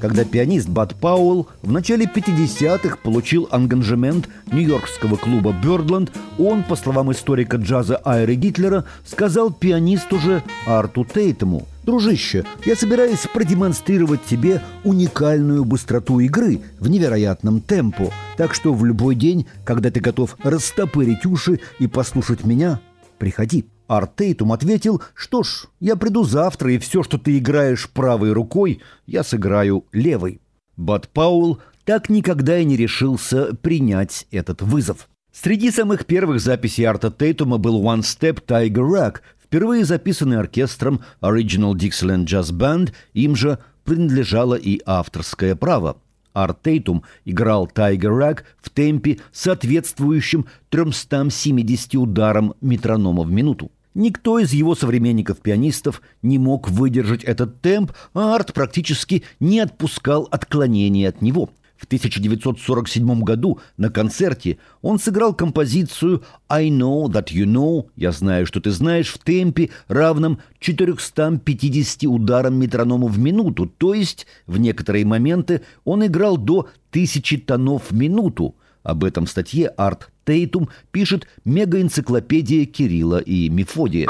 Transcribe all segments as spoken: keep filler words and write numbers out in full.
когда пианист Бад Пауэлл в начале пятидесятых получил ангажемент нью-йоркского клуба «Бёрдленд», он, по словам историка джаза Айры Гитлера, сказал пианисту же Арту Тейтуму: «Дружище, я собираюсь продемонстрировать тебе уникальную быстроту игры в невероятном темпо, так что в любой день, когда ты готов растопырить уши и послушать меня, приходи». Арт Тейтум ответил: «Что ж, я приду завтра, и все, что ты играешь правой рукой, я сыграю левой». Бад Пауэлл так никогда и не решился принять этот вызов. Среди самых первых записей Арта Тейтума был «One Step Tiger Rag», впервые записанный оркестром Original Dixieland Jazz Band, им же принадлежало и авторское право. Арт Тейтум играл Tiger Rag в темпе, соответствующем тремстам семидесяти ударам метронома в минуту. Никто из его современников-пианистов не мог выдержать этот темп, а Арт практически не отпускал отклонений от него. В тысяча девятьсот сорок седьмом году на концерте он сыграл композицию «I know that you know» «Я знаю, что ты знаешь» в темпе, равном четырёмстам пятидесяти ударам метронома в минуту, то есть в некоторые моменты он играл до тысячи тонов в минуту. Об этом в статье Арт Тейтум пишет мегаэнциклопедия Кирилла и Мефодия.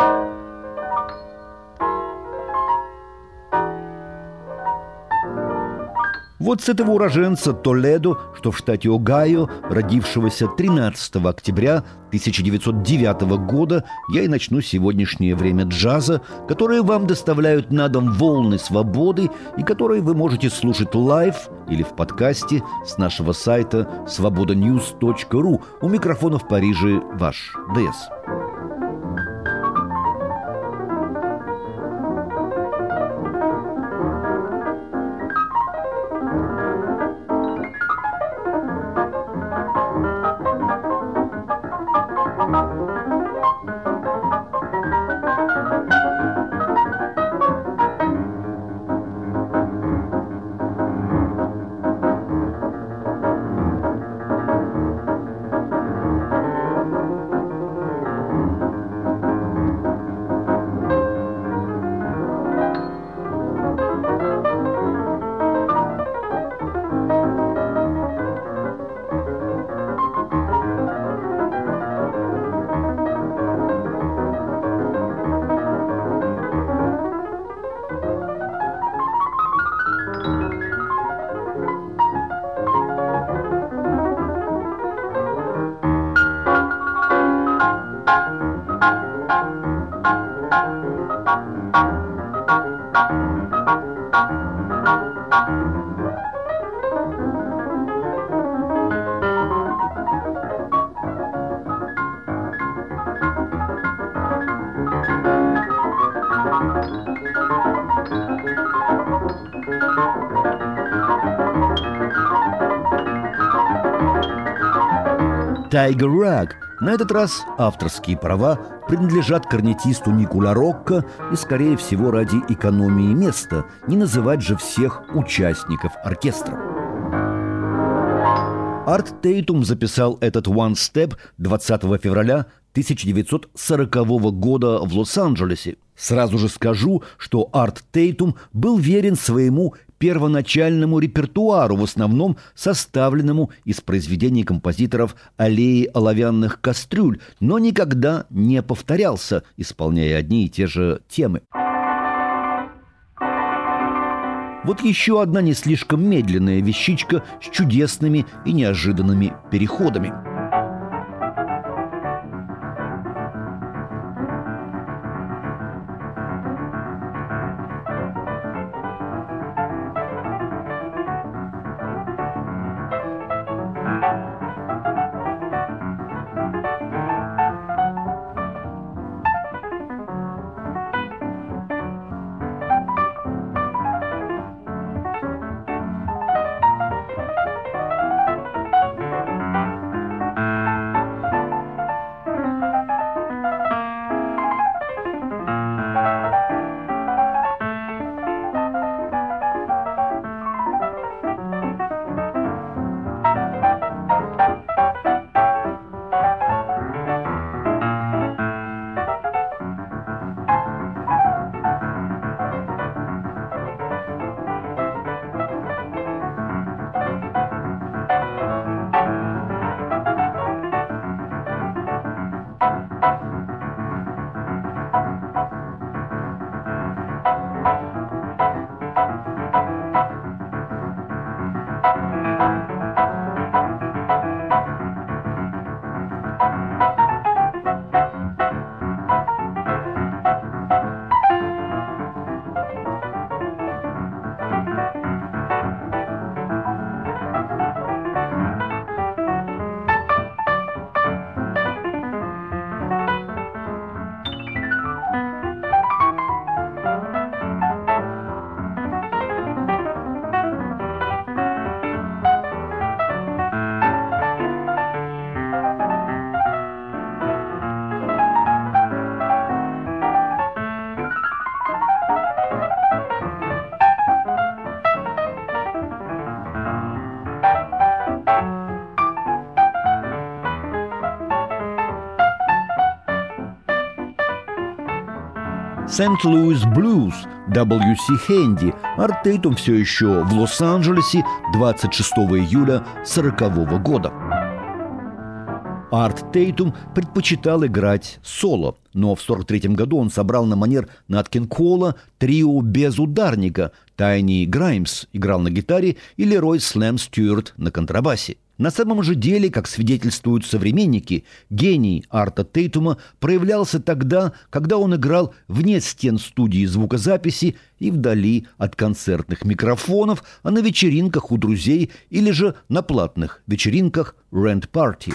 Вот с этого уроженца Толедо, что в штате Огайо, родившегося тринадцатого октября тысяча девятьсот девятого года, я и начну сегодняшнее время джаза, которое вам доставляют на дом волны свободы и которые вы можете слушать лайв или в подкасте с нашего сайта свобода ньюс точка ру. У микрофона в Париже ваш ДС. Tiger Rag. На этот раз авторские права принадлежат корнетисту Нику Ларокко, и, скорее всего, ради экономии места, не называть же всех участников оркестра. Арт Тейтум записал этот «One Step» двадцатого февраля тысяча девятьсот сорокового года в Лос-Анджелесе. Сразу же скажу, что Арт Тейтум был верен своему первоначальному репертуару, в основном составленному из произведений композиторов аллеи оловянных кастрюль, но никогда не повторялся, исполняя одни и те же темы. Вот еще одна не слишком медленная вещичка с чудесными и неожиданными переходами. Сент-Луис Блюз, дабл ю си Хэнди. Арт Тейтум все еще в Лос-Анджелесе двадцать шестого июля сорокового года. Арт Тейтум предпочитал играть соло, но в сорок третьем году он собрал на манер Нат Кинг Кола трио без ударника. Тайни Граймс играл на гитаре и Лерой Слэм Стюарт на контрабасе. На самом же деле, как свидетельствуют современники, гений Арта Тейтума проявлялся тогда, когда он играл вне стен студии звукозаписи и вдали от концертных микрофонов, а на вечеринках у друзей или же на платных вечеринках Rent Party.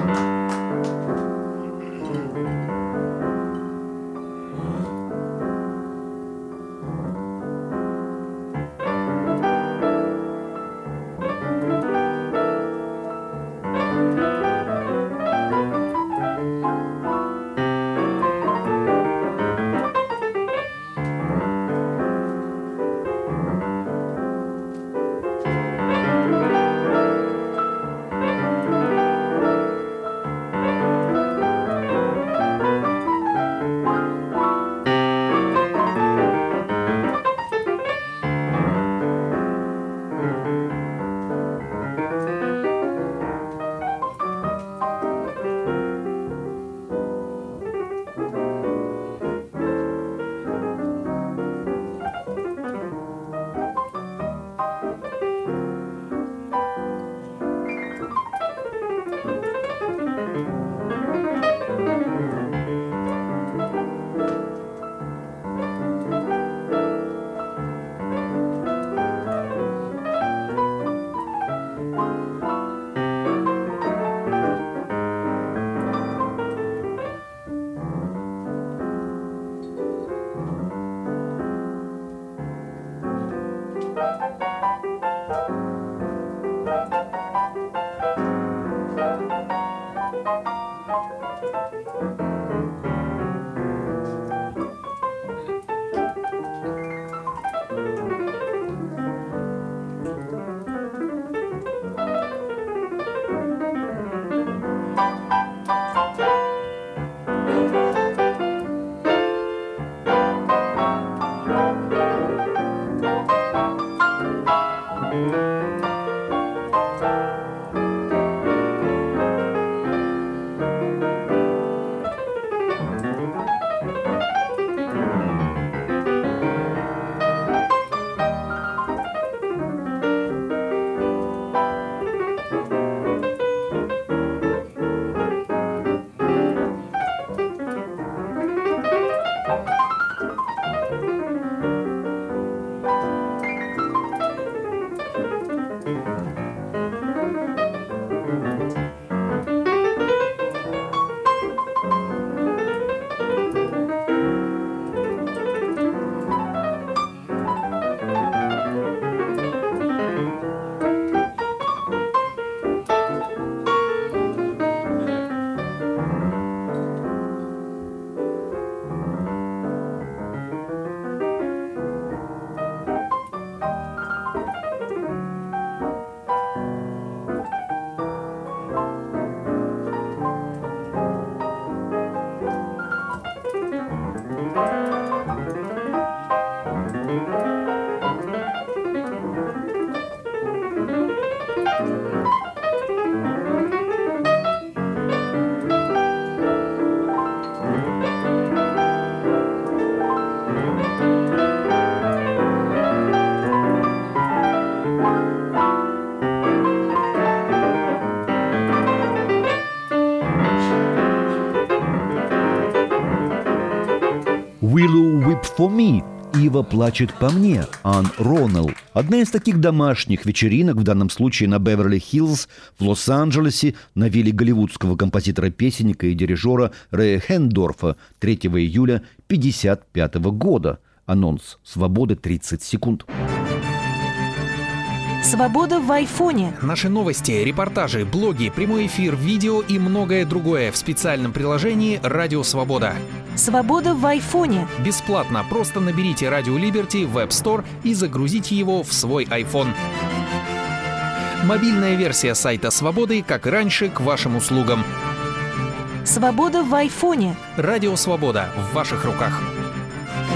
«Willow Weep for Me» «Ива плачет по мне» Ан Роннелл. Одна из таких домашних вечеринок, в данном случае на Беверли-Хиллз в Лос-Анджелесе, на вилле голливудского композитора-песенника и дирижера Рэя Хендорфа третьего июля пятьдесят пятого года. Анонс «Свобода тридцать секунд». Свобода в айфоне. Наши новости, репортажи, блоги, прямой эфир, видео и многое другое в специальном приложении «Радио Свобода». Свобода в айфоне. Бесплатно. Просто наберите «Радио Либерти» в App Store и загрузите его в свой iPhone. Мобильная версия сайта Свободы, как и раньше, к вашим услугам. Свобода в айфоне. «Радио Свобода» в ваших руках.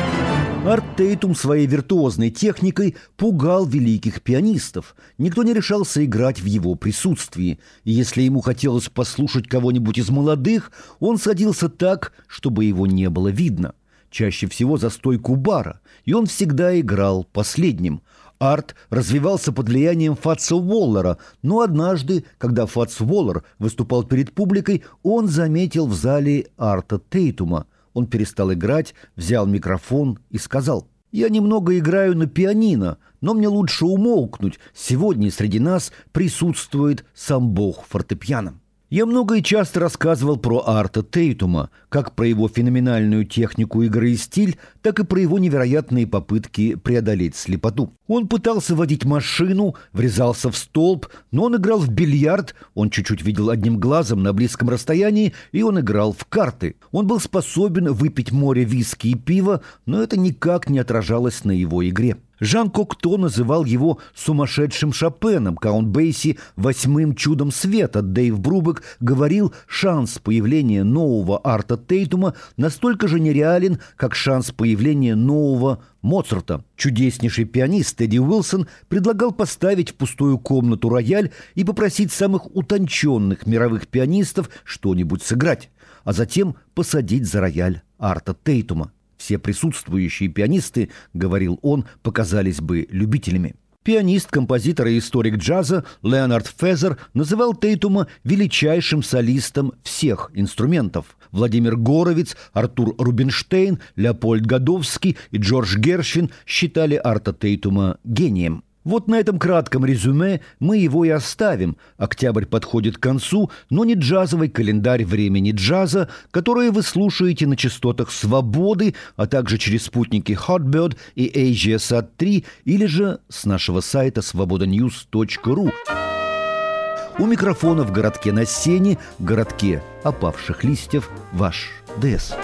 Арт Тейтум своей виртуозной техникой пугал великих пианистов. Никто не решался играть в его присутствии. И если ему хотелось послушать кого-нибудь из молодых, он садился так, чтобы его не было видно. Чаще всего за стойку бара, и он всегда играл последним. Арт развивался под влиянием Фатса Уоллера, но однажды, когда Фатс Уоллер выступал перед публикой, он заметил в зале Арта Тейтума. Он перестал играть, взял микрофон и сказал: «Я немного играю на пианино, но мне лучше умолкнуть. Сегодня среди нас присутствует сам бог фортепиано». Я много и часто рассказывал про Арта Тейтума, как про его феноменальную технику игры и стиль, так и про его невероятные попытки преодолеть слепоту. Он пытался водить машину, врезался в столб, но он играл в бильярд, он чуть-чуть видел одним глазом на близком расстоянии, и он играл в карты. Он был способен выпить море виски и пива, но это никак не отражалось на его игре. Жан Кокто называл его сумасшедшим Шопеном, Каунт Бейси – восьмым чудом света. Дэйв Брубек говорил, шанс появления нового Арта Тейтума настолько же нереален, как шанс появления нового Моцарта. Чудеснейший пианист Эдди Уилсон предлагал поставить в пустую комнату рояль и попросить самых утонченных мировых пианистов что-нибудь сыграть, а затем посадить за рояль Арта Тейтума. Все присутствующие пианисты, говорил он, показались бы любителями. Пианист, композитор и историк джаза Леонард Фезер называл Тейтума величайшим солистом всех инструментов. Владимир Горовиц, Артур Рубинштейн, Леопольд Годовский и Джордж Гершвин считали Арта Тейтума гением. Вот на этом кратком резюме мы его и оставим. Октябрь подходит к концу, но не джазовый календарь времени джаза, который вы слушаете на частотах «Свободы», а также через спутники Hotbird и AsiaSat три или же с нашего сайта свобода ньюс точка ру. У микрофона в городке на Сене, городке опавших листьев, ваш ДС.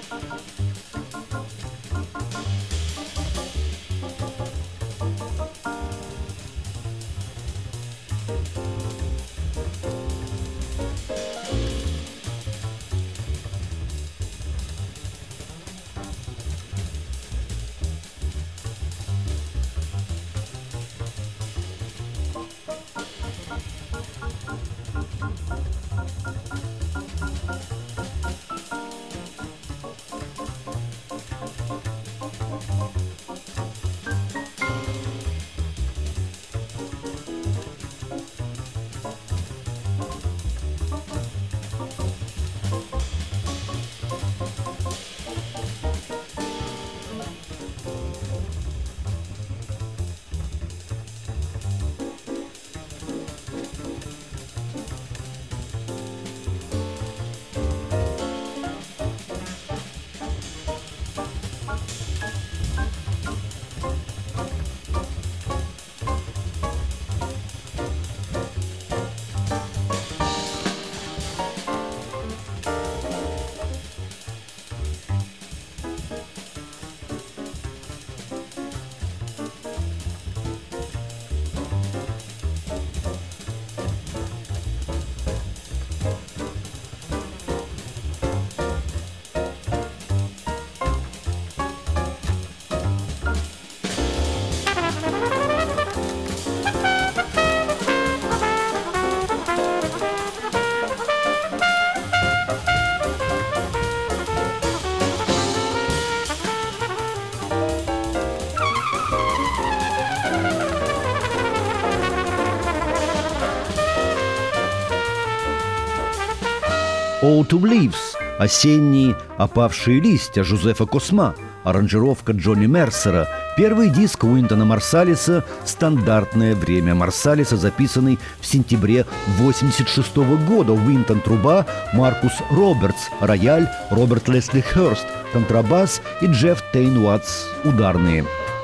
Autumn Leaves – осенние опавшие листья Жозефа Косма, аранжировка Джонни Мерсера, первый диск Уинтона Марсалиса «Стандартное время Марсалиса», записанный в сентябре восемьдесят шестого года. Уинтон – труба, Маркус Робертс – рояль, Роберт Лесли Хёрст – контрабас и Джефф Тейн Уатс – ударные.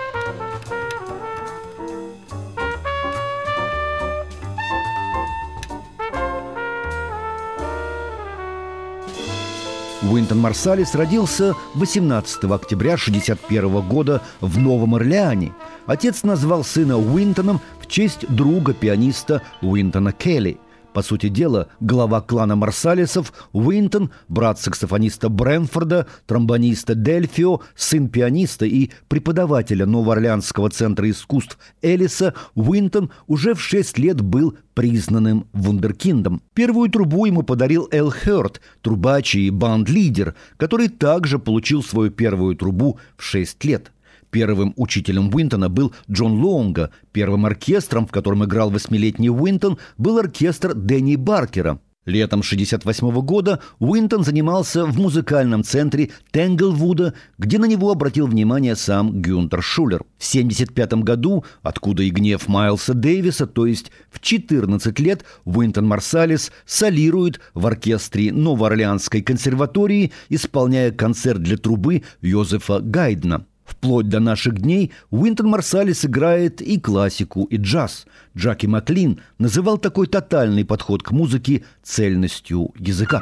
Уинтон Марсалис родился восемнадцатого октября тысяча девятьсот шестьдесят первого года в Новом Орлеане. Отец назвал сына Уинтоном в честь друга пианиста Уинтона Келли. По сути дела, глава клана Марсалисов Уинтон, брат саксофониста Брэнфорда, тромбониста Дельфио, сын пианиста и преподавателя Новоорлеанского центра искусств Эллиса, Уинтон уже в шесть лет был признанным вундеркиндом. Первую трубу ему подарил Эл Хёрд, трубач и банд-лидер, который также получил свою первую трубу в шесть лет. Первым учителем Уинтона был Джон Лонга. Первым оркестром, в котором играл восьмилетний Уинтон, был оркестр Дэнни Баркера. Летом шестьдесят восьмого года Уинтон занимался в музыкальном центре Тенглвуда, где на него обратил внимание сам Гюнтер Шулер. В семьдесят пятом году, откуда и гнев Майлса Дэвиса, то есть в четырнадцать лет, Уинтон Марсалис солирует в оркестре Новоорлеанской консерватории, исполняя концерт для трубы Йозефа Гайдна. Вплоть до наших дней Уинтон Марсалис играет и классику, и джаз. Джаки Маклин называл такой тотальный подход к музыке цельностью языка.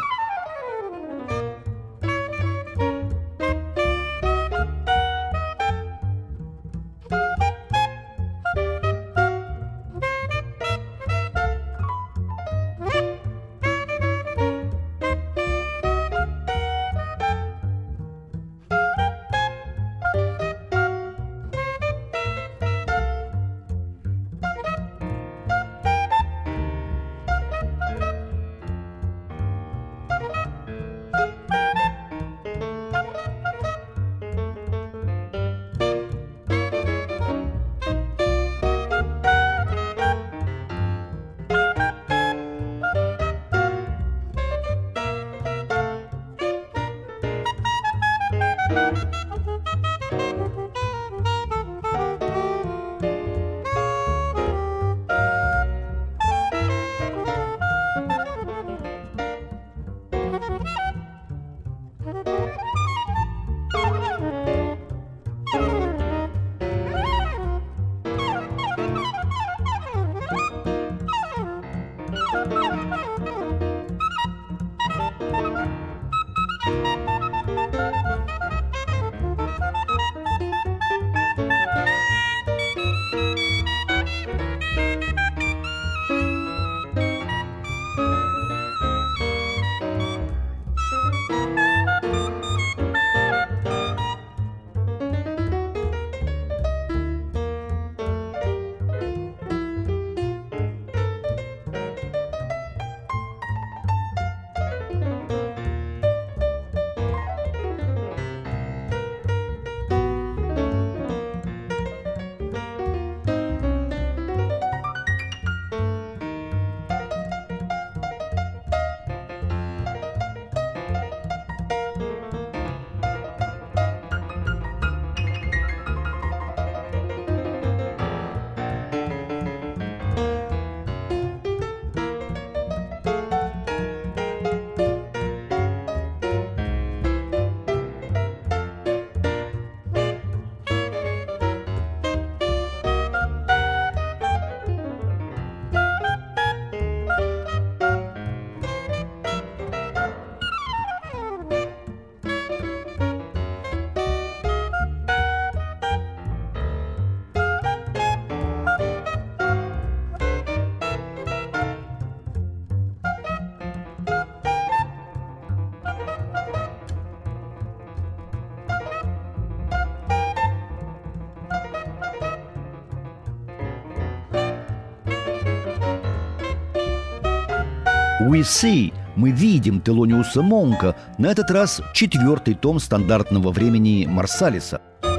«We See» – «Мы видим» Телониуса Монка, на этот раз четвертый том стандартного времени Марсалиса.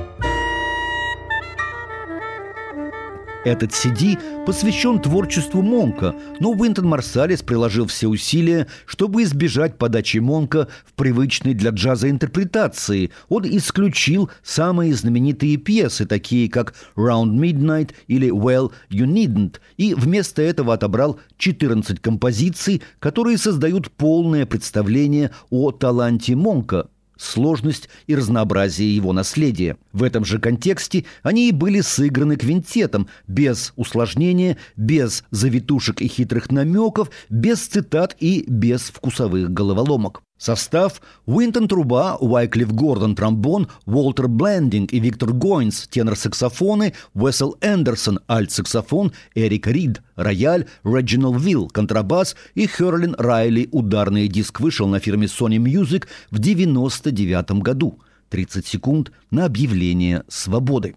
Этот си ди посвящен творчеству Монка, но Уинтон Марсалис приложил все усилия, чтобы избежать подачи Монка в привычной для джаза интерпретации. Он исключил самые знаменитые пьесы, такие как «Round Midnight» или «Well, You Needn't», и вместо этого отобрал четырнадцать композиций, которые создают полное представление о таланте Монка, сложность и разнообразие его наследия. В этом же контексте они и были сыграны квинтетом, без усложнения, без завитушек и хитрых намеков, без цитат и без вкусовых головоломок. Состав: Уинтон труба, Уайклифф Гордон тромбон, Уолтер Блендинг и Виктор Гойнс тенор-саксофоны, Уэссел Эндерсон альт-саксофон, Эрик Рид рояль, Реджинальд Вилл контрабас и Херлин Райли ударный. Диск вышел на фирме Sony Music в девяносто девятом году. тридцать секунд на объявление свободы.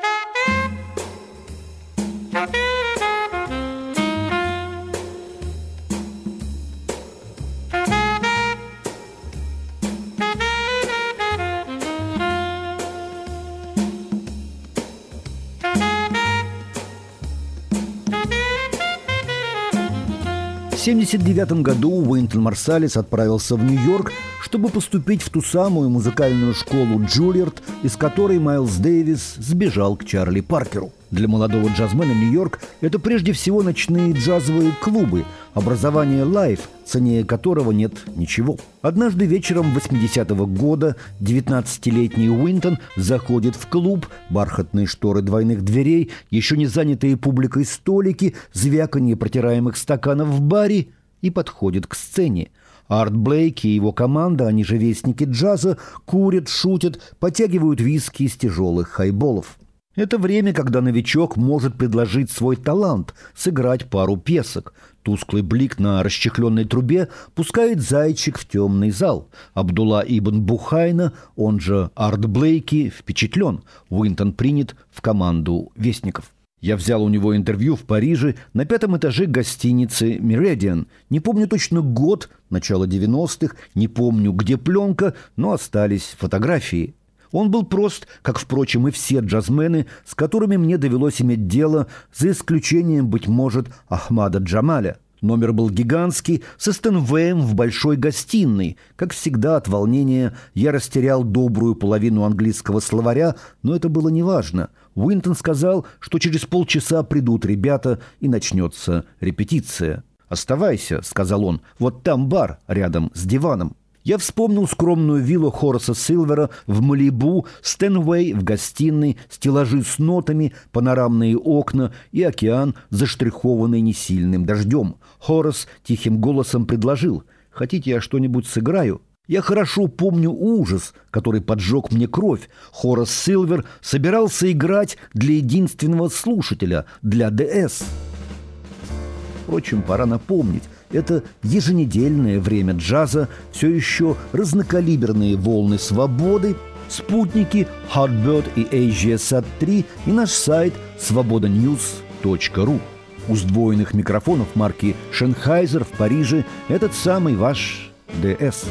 В семьдесят девятом году Уинтон Марсалис отправился в Нью-Йорк, чтобы поступить в ту самую музыкальную школу Джульярд, из которой Майлз Дэвис сбежал к Чарли Паркеру. Для молодого джазмена Нью-Йорк – это прежде всего ночные джазовые клубы, образование лайв, ценнее которого нет ничего. Однажды вечером восьмидесятого года девятнадцатилетний Уинтон заходит в клуб, бархатные шторы двойных дверей, еще не занятые публикой столики, звяканье протираемых стаканов в баре, и подходит к сцене. Арт Блейк и его команда, они же вестники джаза, курят, шутят, потягивают виски из тяжелых хайболов. Это время, когда новичок может предложить свой талант, сыграть пару песок. Тусклый блик на расчехленной трубе пускает зайчик в темный зал. Абдулла ибн Бухайна, он же Арт Блейки, впечатлен. Уинтон принят в команду вестников. Я взял у него интервью в Париже на пятом этаже гостиницы «Меридиан». Не помню точно год, начало девяностых, не помню, где пленка, но остались фотографии. Он был прост, как, впрочем, и все джазмены, с которыми мне довелось иметь дело, за исключением, быть может, Ахмада Джамаля. Номер был гигантский, со Стэнвеем в большой гостиной. Как всегда, от волнения я растерял добрую половину английского словаря, но это было неважно. Уинтон сказал, что через полчаса придут ребята и начнется репетиция. «Оставайся», — сказал он, — «вот там бар, рядом с диваном». Я вспомнил скромную виллу Хораса Силвера в Малибу, Стэнвей в гостиной, стеллажи с нотами, панорамные окна и океан, заштрихованный несильным дождем. Хорас тихим голосом предложил: «Хотите, я что-нибудь сыграю?» Я хорошо помню ужас, который поджег мне кровь. Хорас Силвер собирался играть для единственного слушателя, для ДС. Впрочем, пора напомнить, это еженедельное время джаза, все еще разнокалиберные волны свободы, спутники Hotbird и AsiaSat три и наш сайт свобода ньюс точка ру. У сдвоенных микрофонов марки Sennheiser в Париже этот самый ваш ДС.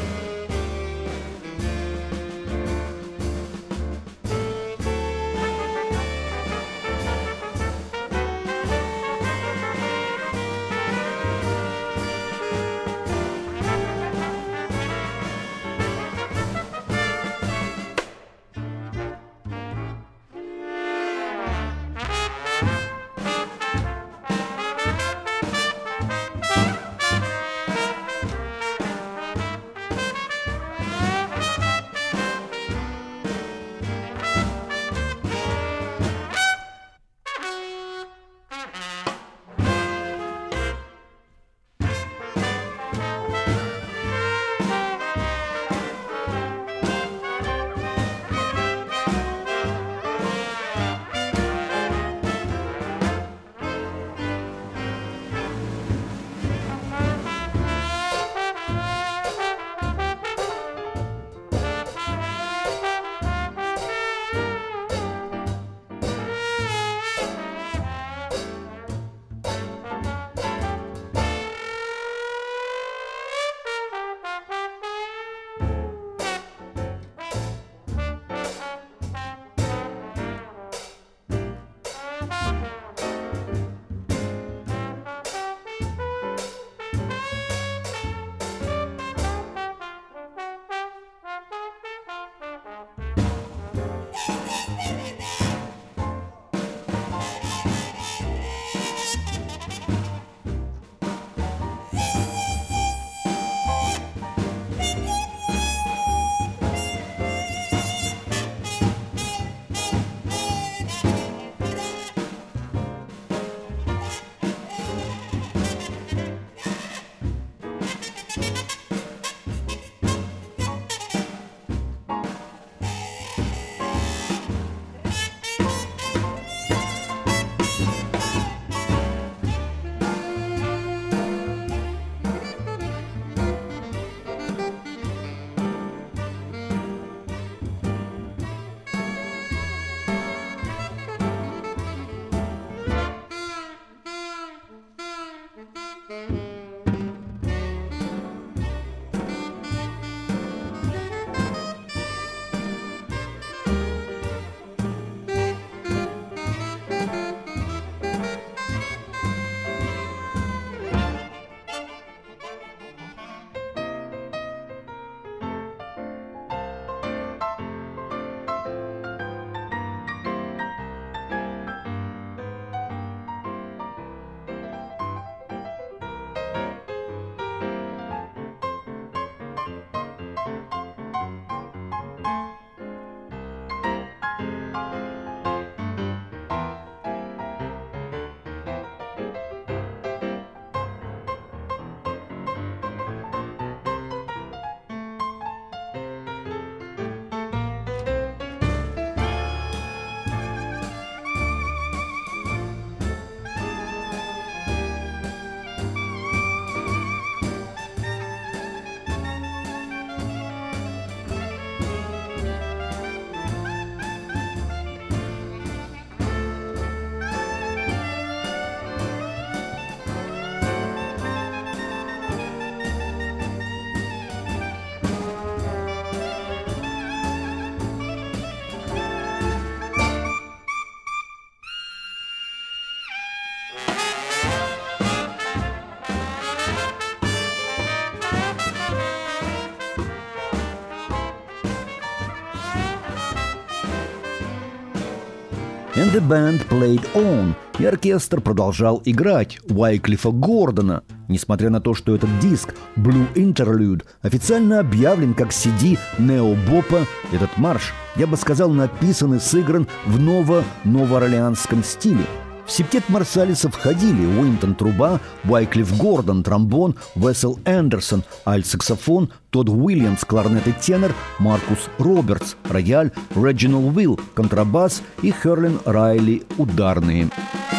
And the band played on. И оркестр продолжал играть Уайклифа Гордона. Несмотря на то, что этот диск Blue Interlude официально объявлен как си ди нео-бопа, этот марш, я бы сказал, написан и сыгран в ново-новоорлеанском стиле. В септет Марсалиса входили Уинтон труба, Уайклиф Гордон тромбон, Весел Эндерсон альт-саксофон, Тодд Уильямс кларнет и тенор, Маркус Робертс рояль, Реджинал Уилл контрабас и Херлин Райли ударные.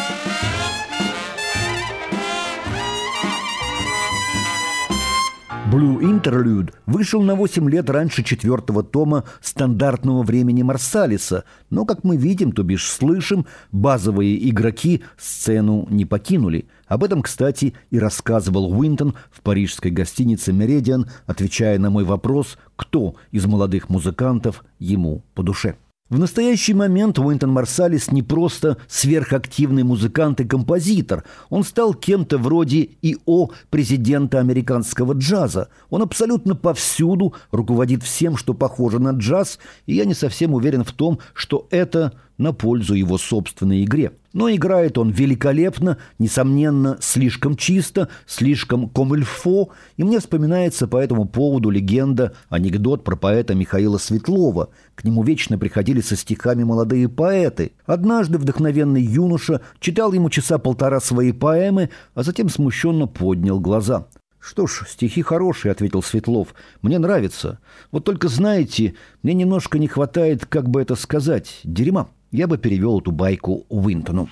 Blue Interlude вышел на восемь лет раньше четвертого тома стандартного времени Марсалиса, но, как мы видим, то бишь слышим, базовые игроки сцену не покинули. Об этом, кстати, и рассказывал Уинтон в парижской гостинице «Меридиан», отвечая на мой вопрос, кто из молодых музыкантов ему по душе. В настоящий момент Уинтон Марсалис не просто сверхактивный музыкант и композитор. Он стал кем-то вроде и о президента американского джаза. Он абсолютно повсюду руководит всем, что похоже на джаз, и я не совсем уверен в том, что это на пользу его собственной игре. Но играет он великолепно, несомненно, слишком чисто, слишком комильфо, и мне вспоминается по этому поводу легенда, анекдот про поэта Михаила Светлова. К нему вечно приходили со стихами молодые поэты. Однажды вдохновенный юноша читал ему часа полтора свои поэмы, а затем смущенно поднял глаза. «Что ж, стихи хорошие», — ответил Светлов. «Мне нравится. Вот только, знаете, мне немножко не хватает, как бы это сказать, дерьма». Я бы перевел эту байку Уинтону.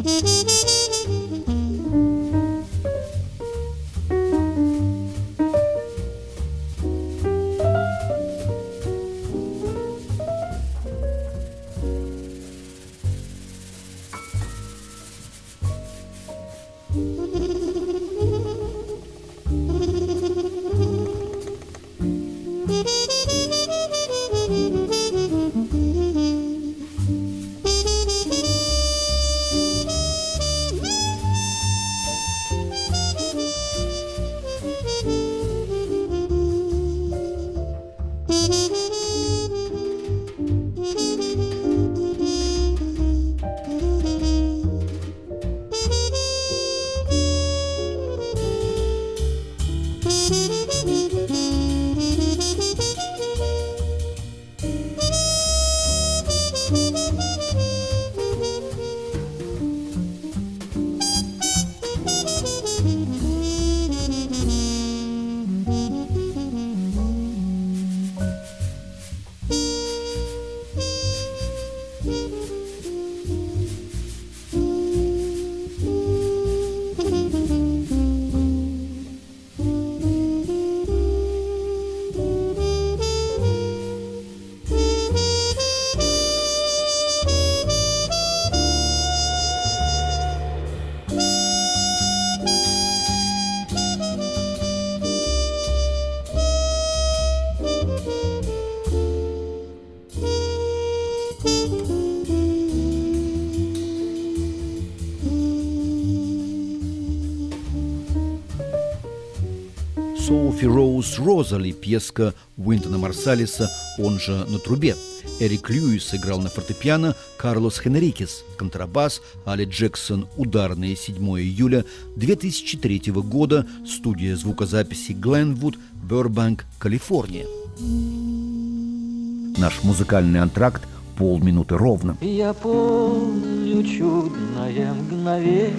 Софи Роуз Розали, пьеска Уинтона Марсалиса, он же на трубе. Эрик Льюис играл на фортепиано, Карлос Хенрикес – контрабас, Али Джексон – ударные. седьмое июля две тысячи третьего года, студия звукозаписи Гленвуд, Бербанк, Калифорния. Наш музыкальный антракт – полминуты ровно. Я помню чудное мгновение.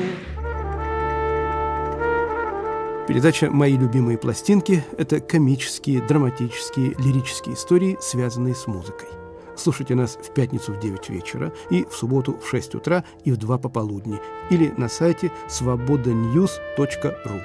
Передача «Мои любимые пластинки» – это комические, драматические, лирические истории, связанные с музыкой. Слушайте нас в пятницу в девять вечера и в субботу в шесть утра и в два пополудни или на сайте свобода ньюс точка ру.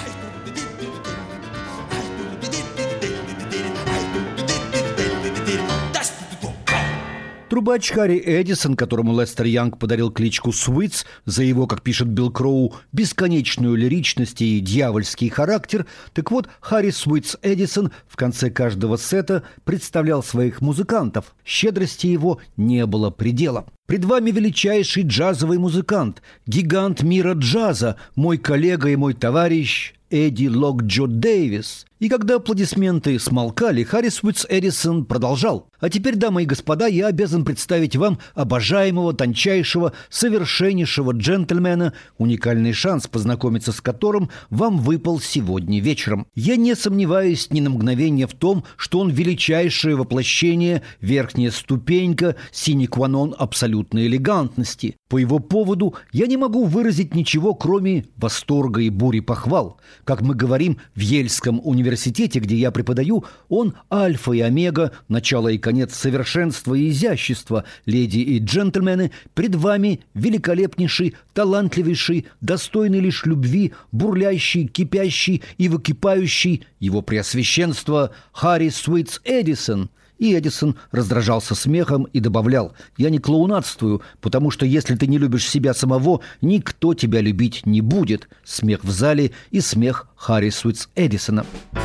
Трубач Харри Эдисон, которому Лестер Янг подарил кличку Суитс за его, как пишет Билл Кроу, бесконечную лиричность и дьявольский характер, так вот, Харри Суитс Эдисон в конце каждого сета представлял своих музыкантов. Щедрости его не было предела. Пред вами величайший джазовый музыкант, гигант мира джаза, мой коллега и мой товарищ Эдди Локджо Дэвис. И когда аплодисменты смолкали, Харри Суитс Эдисон продолжал. А теперь, дамы и господа, я обязан представить вам обожаемого, тончайшего, совершеннейшего джентльмена, уникальный шанс познакомиться с которым вам выпал сегодня вечером. Я не сомневаюсь ни на мгновение в том, что он величайшее воплощение, верхняя ступенька, sine qua non абсолютной элегантности. По его поводу я не могу выразить ничего, кроме восторга и бури похвал. Как мы говорим в Ельском университете, где я преподаю, он альфа и омега, начало и конец совершенства и изящества. Леди и джентльмены, пред вами великолепнейший, талантливейший, достойный лишь любви, бурлящий, кипящий и выкипающий его преосвященство Харри Суитс Эдисон. И Эдисон раздражался смехом и добавлял: «Я не клоунадствую, потому что если ты не любишь себя самого, никто тебя любить не будет». Смех в зале и смех Харри Суитс Эдисона.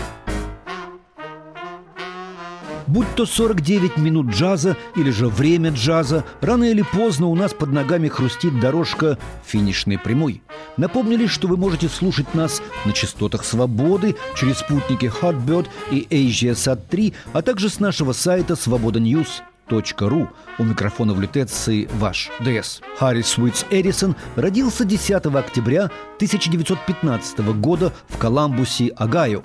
Будь то сорок девять минут джаза или же время джаза, рано или поздно у нас под ногами хрустит дорожка финишной прямой. Напомнили, что вы можете слушать нас на частотах «Свободы» через спутники Hotbird и AsiaSat три, а также с нашего сайта свобода ньюс точка ру. У микрофона в лютеции ваш ДС. Харри Суитс Эдисон родился десятого октября тысяча девятьсот пятнадцатого года в Коламбусе, Огайо.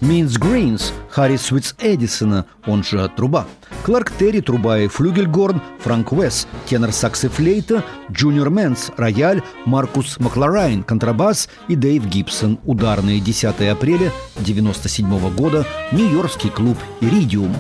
Минс Гринс, Харри Свитс Эдисона, он же труба. Кларк Терри, труба и флюгельгорн, Франк Уэс, тенор сакс и флейта, Джуниор Мэнс, рояль, Маркус Макларайн, контрабас и Дэйв Гибсон, ударные, десятого апреля девяносто седьмого года, Нью-Йоркский клуб «Иридиум».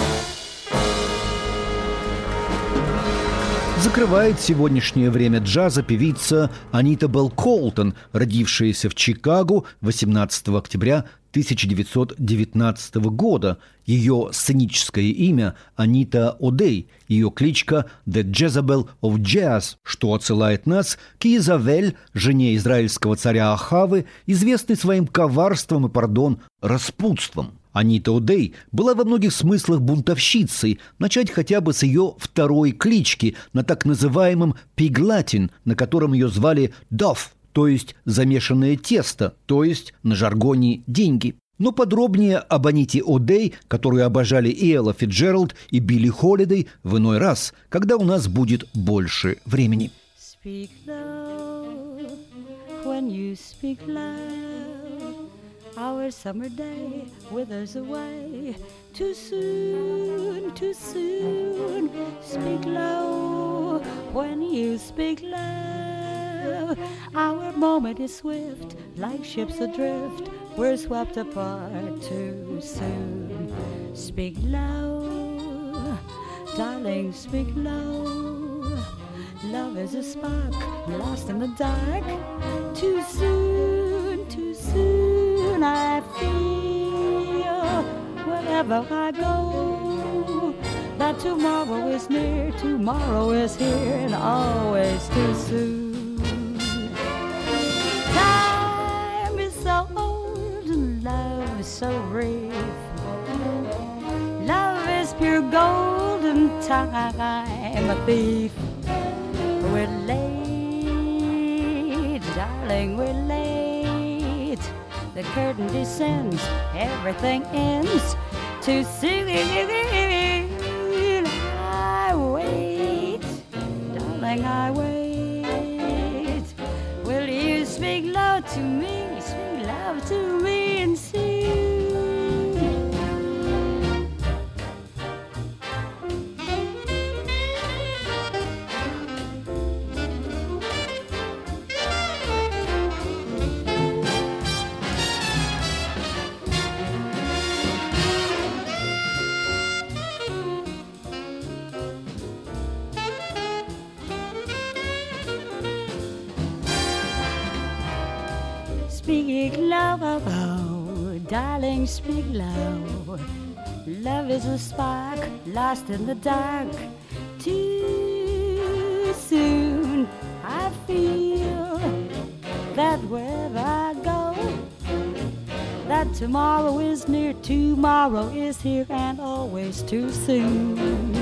Закрывает сегодняшнее время джаза певица Анита Белл Колтон, родившаяся в Чикаго восемнадцатого октября тысяча девятьсот девятнадцатого года. Ее сценическое имя Анита О'Дей, ее кличка «The Jezebel of Jazz», что отсылает нас к Иезавель, жене израильского царя Ахавы, известной своим коварством и, пардон, распутством. Анита О'Дей была во многих смыслах бунтовщицей, начать хотя бы с ее второй клички на так называемом «Pig Latin», на котором ее звали «Duff», то есть замешанное тесто, то есть на жаргоне «деньги». Но подробнее об Аните О'Дей, которую обожали и Элла Фицджеральд, и Билли Холидей, в иной раз, когда у нас будет больше времени. Speak low when you speak loud. Our summer day withers away too soon, too soon. Speak low when you speak loud. Our moment is swift, like ships adrift. We're swept apart too soon. Speak low, darling, speak low. Love is a spark lost in the dark. Too soon, too soon. I feel wherever I go that tomorrow is near, tomorrow is here, and always too soon. Time is so old and love is so brief. Love is pure gold and time a thief. We're late, darling, we're late. The curtain descends, everything ends. Too soon, I wait, darling, I wait. Will you speak low to me, speak love to me and see? Speak low, oh, oh, darling, speak low. Love is a spark lost in the dark. Too soon I feel that wherever I go, that tomorrow is near, tomorrow is here, and always too soon.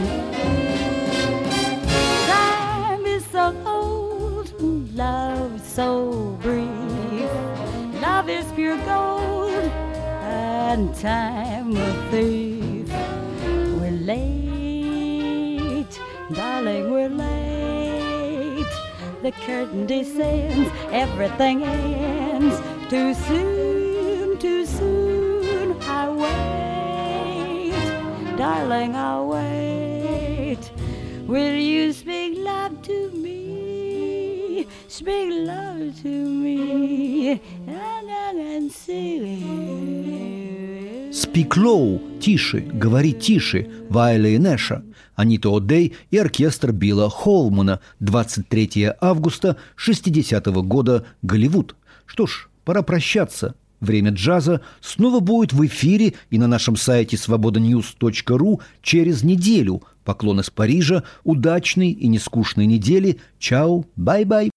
Time is so old, love so brief. Love is pure gold and time a thief. We're late, darling, we're late. The curtain descends, everything ends. Too soon, too soon, I wait, darling, I'll wait. Will you speak love to me? Speak love to me, and see. «Speak low» – «тише», «говори тише» Вайли и Нэша, Анита О'Дей и оркестр Билла Холмана, двадцать третьего августа шестидесятого года, Голливуд. Что ж, пора прощаться. Время джаза снова будет в эфире и на нашем сайте свобода ньюс точка ру через неделю. Поклон из Парижа, удачной и нескучной недели. Чао, бай-бай.